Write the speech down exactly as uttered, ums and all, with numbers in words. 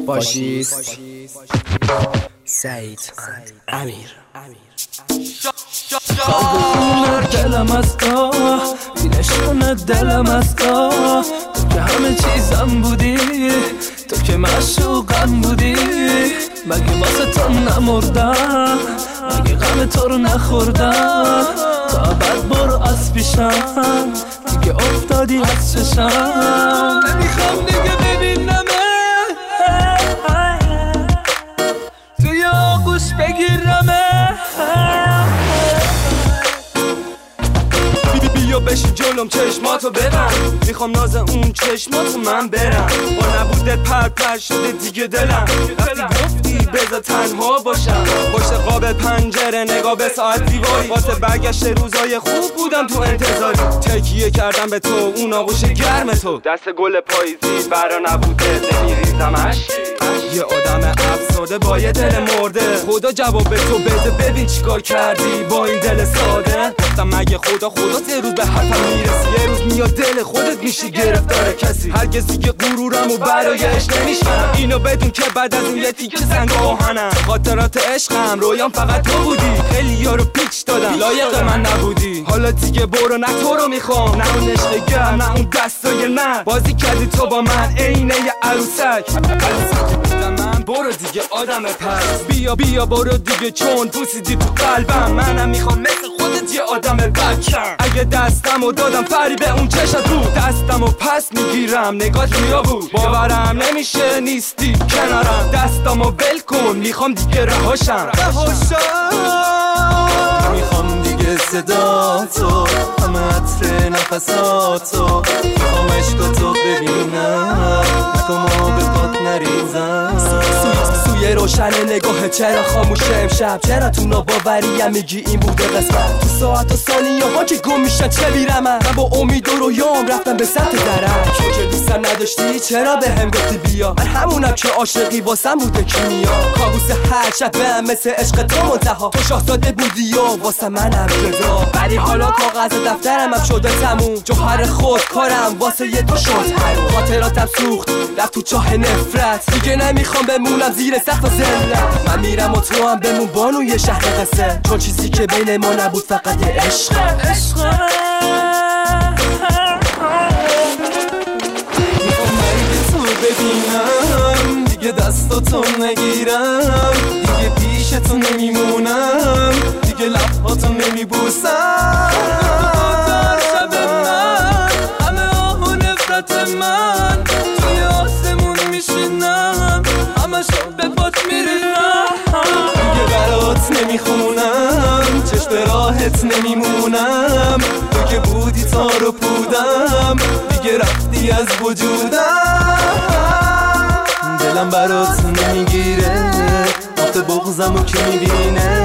فاشیست سعید امیر خونه دلم از تو بینشونه دلم از تو تو که همه چیزم بودی، تو که معشوقم بودی. مگه واسه تو نمردم، مگه غم تو رو نخوردم. تا بعد برو از پیشم، دیگه افتادی از چشم. نمیخوام دیگه ببینم توی آغوش بگیرمه. بیا بشی جلوم چشماتو ببند، میخوام ناز اون چشماتو من برم. با نبودت پر پر شده دیگه دلم، وقتی گفتی بذار تنها باشم. پشت قاب پنجره نگاه به ساعت دیواری، واسه برگشت روزای خوب بودم تو انتظاری. تکیه کردم به تو اون آغوش گرم تو، دست گل پاییزی برا نبوده نمیریزمش. یه آدم افسرده با یه دل مرده، خدا جواب تو بده ببین چیکار کردی با این دل ساده. گفتم مگه خدا خدا سه روز به حرفم میرسی، یه روز میاد دل خودت میشی گرفتار کسی. هر کسی که غرورمو برایش نمیشکنم، اینو بدون که بعد از این یه تیکه سنگ آهنم. خاطرات عشقم رویام فقط تو بودی، خیلی یارو پیچ دادم لایق من نبودی. حالا دیگه برو، نه تو رو میخوام، نه اون عشق گرم، نه اون دستای من. بازی کردی تو با من عینه یه عروسک، من برو دیگه آدم پس. بیا بیا برو دیگه چون پوسیدی تو قلبم. منم میخوام مثل خودت یه آدم بکم. اگه دستمو دادم فری به اون چشت بود، دستمو پس میگیرم نگات ریا بود. باورم نمیشه نیستی کنارم، دستمو ول کن میخوام دیگه رهاشم. میخوام دیگه صدا تو، همه عطر نفساتو. میخوام عشقاتو ببینم، نکن به پات نریزم. سوی روشن نگاه چرا خاموشه امشب؟ چرا تو ناباوریم میگی این بوده قسمت؟ تو ساعت و ثانیه ها که گم میشن چه میرم من؟ من با امید و رویام رفتم به سمت درم. چون که دوستم نداشتی چرا به هم گفتی بیا؟ من همونم که عاشقی واسم بوده کیمیا. کابوس هر شب به مثل عشق تو منتها، تو شاهزاده بودی و واسه منم جدا. ولی حالا کاغذ دفترم هم شده تموم، جوهر خود کارم واسه یه تو شد حروم. خاطراتم سوخت رفت تو چاه نفرت، دیگه نمیخوام بمونم زیر سقف ذلت. من میرم و تو هم بمون بانوی شهر قصه، چون چیزی که بین ما نبود فقط یه عشق. میخوام مرگ تو ببینم، دیگه دستاتو نگیرم. دیگه پیش تو نمیمونم، دیگه لبهاتو نمیبوسم. شب من همه آه و نفرت من توی آسمون میشینم، همشو به پات میریزم. دیگه برات نمیخونم، چشم به راحت نمیمونم. تو که بودی تار و پودم، دیگه رفتی از وجودم. دلم برات نمیگیره، آخه بغضمو که میبینه.